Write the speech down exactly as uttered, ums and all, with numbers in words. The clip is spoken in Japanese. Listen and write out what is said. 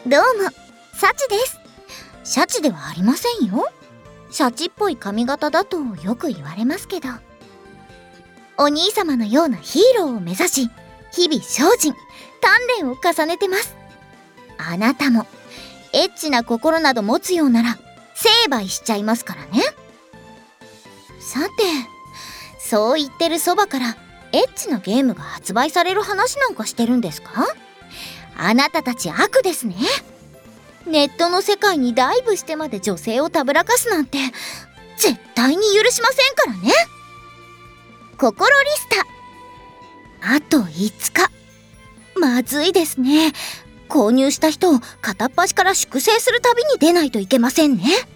どうも、サチです。シャチではありませんよ。シャチっぽい髪型だとよく言われますけど、お兄様のようなヒーローを目指し、日々精進、鍛錬を重ねてます。あなたもエッチな心など持つようなら成敗しちゃいますからね。さて、そう言ってるそばからエッチなゲームが発売される話なんかしてるんですか？あなたたち悪ですね。ネットの世界にダイブしてまで女性をたぶらかすなんて絶対に許しませんからね。心リスタ、あといつか。まずいですね。購入した人を片っ端から粛清する旅に出ないといけませんね。